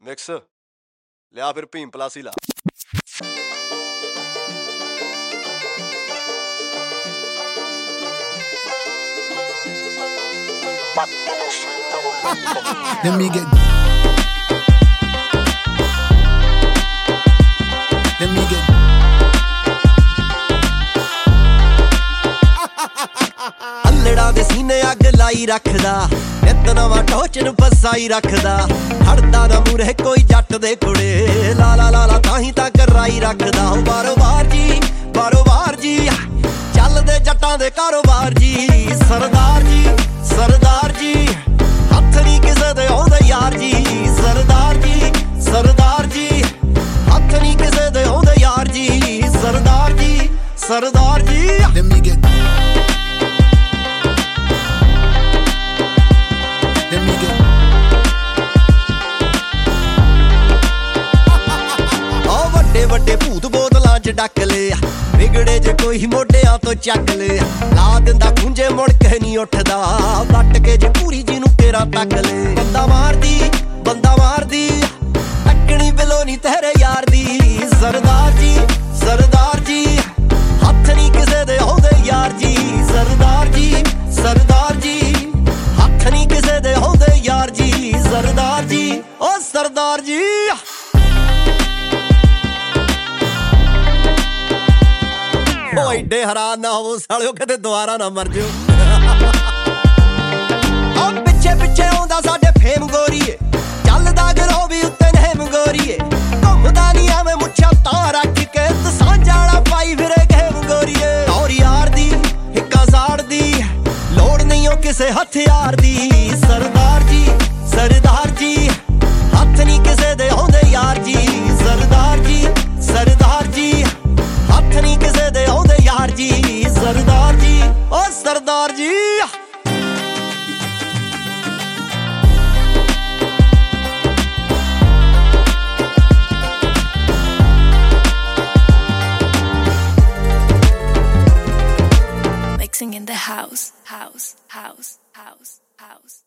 Mix ਲਿਆ ਫਿਰ ਭੀਮ ਪਲਾਸੀ ਲਾ। Let me get ਅੱਲੜਾਂ ਦੇ ਸੀਨੇ ਅੱਗ ਲਾਈ ਰੱਖਦਾ, ਨਿੱਤ ਨਵਾਂ ਟੋਚ ਨੂੰ ਫਸਾਈ ਰੱਖਦਾ। ਹੜਦਾ ਨਾ ਮੂਰੇ ਕੋਈ ਜੱਟ ਦੇ ਕੁੜੇ, ਲਾ ਲਾ ਲਾ ਲਾ ਤਾਂ ਹੀ ਤਾਂ ਕਰਾਈ ਰੱਖਦਾ। ਬਾਰੋਬਾਰ ਜੀ ਬਾਰੋਬਾਰ ਜੀ, ਚੱਲਦੇ ਜੱਟਾਂ ਦੇ ਕਾਰੋਬਾਰ ਜੀ। ਸਰਦਾਰ ਜੀ ਸਰਦਾਰ ਜੀ, ਹੱਥ ਨਹੀਂ ਕਿਸੇ ਦੇ ਆਉਂਦੇ ਯਾਰ ਜੀ। ਸਰਦਾਰ ਜੀ ਸਰਦਾਰ ਜੀ, ਹੱਥ ਨਹੀਂ ਕਿਸੇ ਦੇ ਆਉਂਦੇ ਯਾਰ ਜੀ। Sardar ji Sardar ji. Let me get ਵੱਡੇ ਵੱਡੇ ਭੂਤ ਬੋਤਲਾਂ 'ਚ ਡੱਕ ਲਿਆ, ਵਿਗੜੇ ਜੇ ਕੋਈ ਮੋਢਿਆਂ ਤੋਂ ਚੱਕ ਲਿਆ। ਲਾ ਦਿੰਦਾ ਖੁੰਝੇ ਮੁੜ ਕੇ ਨਹੀਂ ਉੱਠਦਾ, ਵੱਟ ਕੇ ਜੇ ਪੂਰੀ ਜੀ ਨੂੰ ਕੇਰਾ ਤੱਕ ਲੈ। ਬੰਦਾ ਮਾਰਦੀ ਟੱਕਣੀ ਬਿਲੋ ਨਹੀਂ ਤੇਰੇ ਯਾਰ ਦੀ। ਸਰਦਾਰ ਜੀ ਸਰਦਾਰ ਜੀ, ਹੱਥ ਨਹੀਂ ਕਿਸੇ ਦੇ ਆਉਂਦੇ ਯਾਰ ਜੀ। ਸਰਦਾਰ ਜੀ ਸਰਦਾਰ ਜੀ, ਹੱਥ ਨਹੀਂ ਕਿਸੇ ਦੇ ਆਉਂਦੇ ਯਾਰ ਜੀ। ਸਰਦਾਰ ਜੀ ਓ ਸਰਦਾਰ ਜੀ। ਓ ਏਡੇ ਹੈਰਾਨ ਨਾ ਹੋਵੋ ਸਾਲਿਓ, ਕਿਤੇ ਦੁਬਾਰਾ ਨਾ ਮਰ ਜਿਓ। ਓ ਪਿੱਛੇ ਪਿੱਛੇ ਆਉਂਦਾ ਸਾਡੇ ਫੇਮ ਗੋਰੀਏ, ਚੱਲਦਾ ਗਰੋ ਵੀ ਉੱਤੇ ਨੇਮ ਗੋਰੀਏ। ਘੁੰਮਦਾ ਨੀ ਐਵੇਂ ਮੁੱਛਾਂ ਤਾਂ ਰੱਖ ਕੇ, ਸਾਂਝਾਲਾ ਪਾਈ ਫਿਰੇ ਗੇਮ ਗੋਰੀਏ। ਔਰ ਯਾਰ ਦੀ ਹਿੱਕਾਂ ਸਾੜਦੀ, ਲੋੜ ਨਹੀਂ ਓ ਕਿਸੇ ਹਥਿਆਰ ਦੀ। ਸਰਦਾਰ ਜੀ ਸਰਦਾਰ ਜੀ, ਹੱਥ ਨਹੀਂ ਕਿਸੇ ਦੇ ਆਉਂਦੇ ਯਾਰ ਜੀ। ਸਰਦਾਰ ਜੀ ਸਰਦਾਰ ਜੀ, ਹੱਥ ਨਹੀਂ ਕਿਸੇ ਦੇ ਆਉਂਦੇ ਯਾਰ ਜੀ। ਸਰਦਾਰ ਜੀ ਓ Sardar ji. Mixing in the house.